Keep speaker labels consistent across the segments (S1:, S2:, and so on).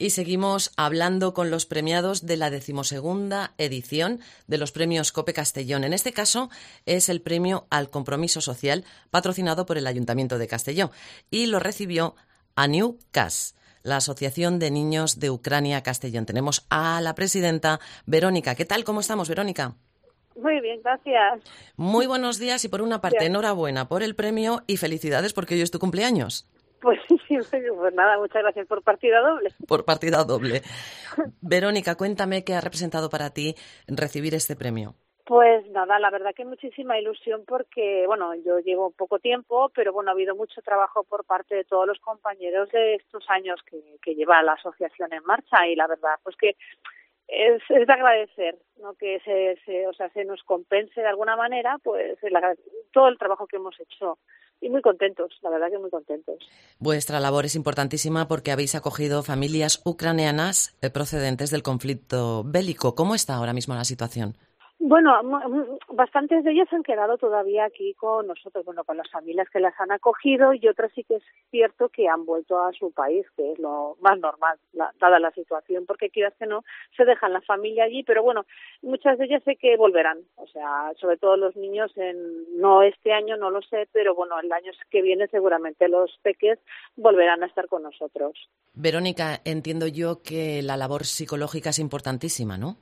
S1: Y seguimos hablando con los premiados de la 12ª edición de los premios COPE Castellón. En este caso es el premio al compromiso social patrocinado por el Ayuntamiento de Castelló y lo recibió Aniu Kas, la Asociación de Niños de Ucrania Castellón. Tenemos a la presidenta Verónica. ¿Qué tal? ¿Cómo estamos, Verónica?
S2: Muy bien, gracias.
S1: Muy buenos días y por una parte enhorabuena por el premio y felicidades porque hoy es tu cumpleaños.
S2: Pues sí, pues nada, muchas gracias por partida doble.
S1: Por partida doble. Verónica, cuéntame qué ha representado para ti recibir este premio.
S2: Pues nada, la verdad que muchísima ilusión porque, bueno, yo llevo poco tiempo, pero bueno, ha habido mucho trabajo por parte de todos los compañeros de estos años que lleva la asociación en marcha y la verdad, pues que es de agradecer, ¿no? Que se nos compense de alguna manera, pues todo el trabajo que hemos hecho. Y muy contentos, la verdad que muy contentos.
S1: Vuestra labor es importantísima porque habéis acogido familias ucranianas procedentes del conflicto bélico. ¿Cómo está ahora mismo la situación?
S2: Bueno, bastantes de ellas han quedado todavía aquí con nosotros, bueno, con las familias que las han acogido y otras sí que es cierto que han vuelto a su país, que es lo más normal, dada la situación, porque quizás que no se dejan la familia allí, pero bueno, muchas de ellas sé que volverán, o sea, sobre todo los niños, no este año, no lo sé, pero bueno, el año que viene seguramente los peques volverán a estar con nosotros.
S1: Verónica, entiendo yo que la labor psicológica es importantísima, ¿no?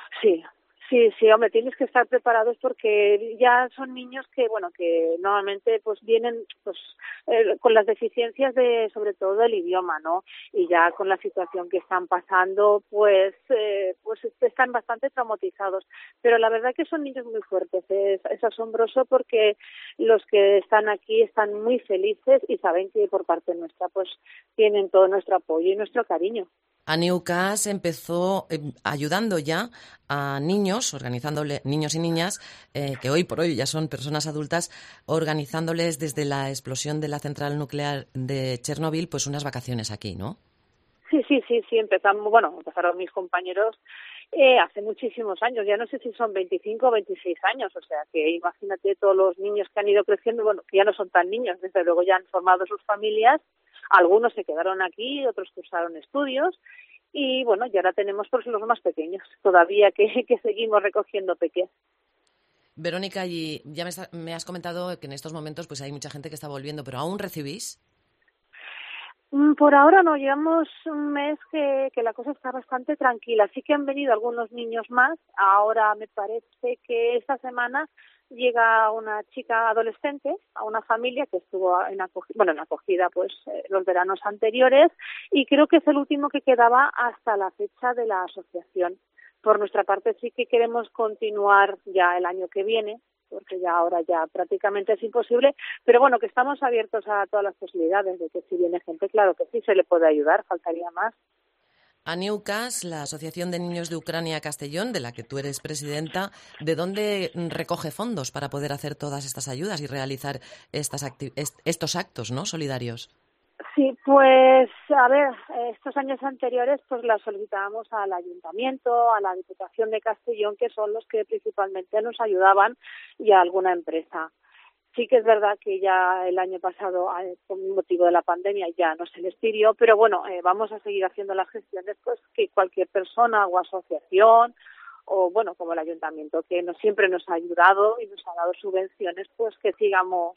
S2: Sí, hombre, tienes que estar preparados porque ya son niños que, bueno, que normalmente pues vienen pues con las deficiencias sobre todo del idioma, ¿no? Y ya con la situación que están pasando, pues están bastante traumatizados. Pero la verdad que son niños muy fuertes, es asombroso porque los que están aquí están muy felices y saben que por parte nuestra pues tienen todo nuestro apoyo y nuestro cariño.
S1: Aniu Kas empezó ayudando ya a niños, organizándole niños y niñas que hoy por hoy ya son personas adultas, organizándoles desde la explosión de la central nuclear de Chernóbil, pues unas vacaciones aquí, ¿no?
S2: Sí, empezaron mis compañeros hace muchísimos años, ya no sé si son 25 o 26 años, o sea que imagínate todos los niños que han ido creciendo, bueno, que ya no son tan niños, desde luego ya han formado sus familias, algunos se quedaron aquí, otros cursaron estudios y bueno, y ahora tenemos pues los más pequeños, todavía que seguimos recogiendo pequeños.
S1: Verónica, y ya me has comentado que en estos momentos pues hay mucha gente que está volviendo, pero ¿aún recibís?
S2: Por ahora no, llevamos un mes que la cosa está bastante tranquila. Sí que han venido algunos niños más. Ahora me parece que esta semana llega una chica adolescente a una familia que estuvo en acogida pues los veranos anteriores y creo que es el último que quedaba hasta la fecha de la asociación. Por nuestra parte sí que queremos continuar ya el año que viene, porque ya ahora ya prácticamente es imposible, pero bueno, que estamos abiertos a todas las posibilidades de que si viene gente, claro que sí se le puede ayudar, faltaría más.
S1: Aniu Kas, la Asociación de Niños de Ucrania Castellón, de la que tú eres presidenta, ¿de dónde recoge fondos para poder hacer todas estas ayudas y realizar estos actos, ¿no?, solidarios?
S2: Sí, pues a ver, estos años anteriores pues la solicitábamos al Ayuntamiento, a la Diputación de Castellón, que son los que principalmente nos ayudaban, y a alguna empresa. Sí que es verdad que ya el año pasado, por motivo de la pandemia, ya no se les pidió, pero bueno, vamos a seguir haciendo las gestiones pues que cualquier persona o asociación o bueno, como el Ayuntamiento, que siempre nos ha ayudado y nos ha dado subvenciones, pues que sigamos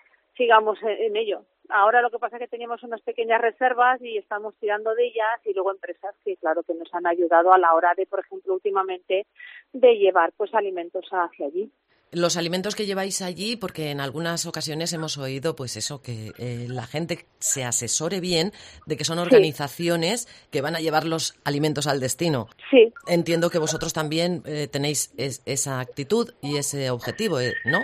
S2: en ello. Ahora lo que pasa es que teníamos unas pequeñas reservas y estamos tirando de ellas y luego empresas que claro que nos han ayudado a la hora de, por ejemplo, últimamente de llevar pues alimentos hacia allí.
S1: Los alimentos que lleváis allí, porque en algunas ocasiones hemos oído pues eso, que la gente se asesore bien de que son organizaciones que van a llevar los alimentos al destino.
S2: Sí.
S1: Entiendo que vosotros también tenéis esa actitud y ese objetivo, ¿no?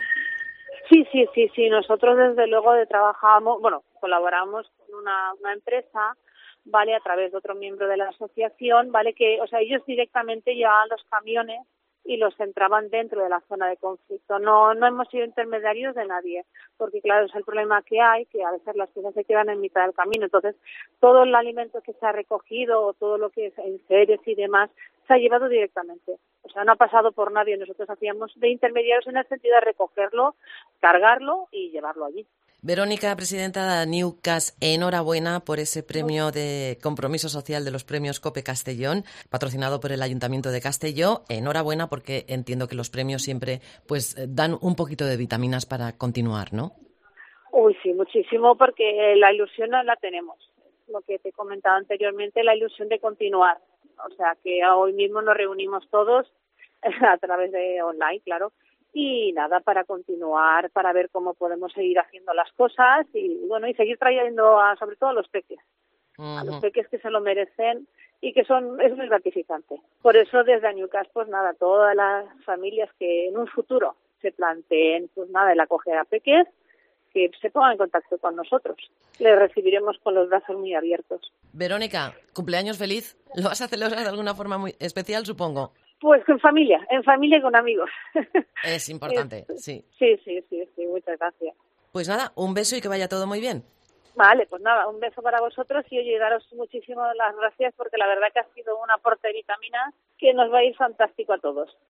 S2: Sí. Nosotros desde luego colaboramos con una empresa, vale, a través de otro miembro de la asociación, vale, que, o sea, ellos directamente llevaban los camiones y los entraban dentro de la zona de conflicto. No hemos sido intermediarios de nadie, porque claro, es el problema que hay, que a veces las cosas se quedan en mitad del camino. Entonces, todo el alimento que se ha recogido o todo lo que es en series y demás se ha llevado directamente. O sea, no ha pasado por nadie. Nosotros hacíamos de intermediarios en el sentido de recogerlo, cargarlo y llevarlo allí.
S1: Verónica, presidenta de Newcas, enhorabuena por ese premio de compromiso social de los premios COPE Castellón, patrocinado por el Ayuntamiento de Castelló. Enhorabuena porque entiendo que los premios siempre pues dan un poquito de vitaminas para continuar, ¿no?
S2: Uy, sí, muchísimo, porque la ilusión la tenemos. Lo que te he comentado anteriormente, la ilusión de continuar. O sea, que hoy mismo nos reunimos todos a través de online, claro, y nada, para continuar, para ver cómo podemos seguir haciendo las cosas y bueno, y seguir trayendo sobre todo a los peques, a los peques que se lo merecen y que es muy gratificante. Por eso desde Añucas, pues nada, todas las familias que en un futuro se planteen, pues nada, el acoger a peques, que se pongan en contacto con nosotros. Les recibiremos con los brazos muy abiertos.
S1: Verónica, cumpleaños feliz. ¿Lo vas a celebrar de alguna forma muy especial, supongo?
S2: Pues en familia y con amigos.
S1: Es importante, sí.
S2: Sí, muchas gracias.
S1: Pues nada, un beso y que vaya todo muy bien.
S2: Vale, pues nada, un beso para vosotros y oye, daros muchísimas las gracias porque la verdad que ha sido un aporte de vitaminas que nos va a ir fantástico a todos.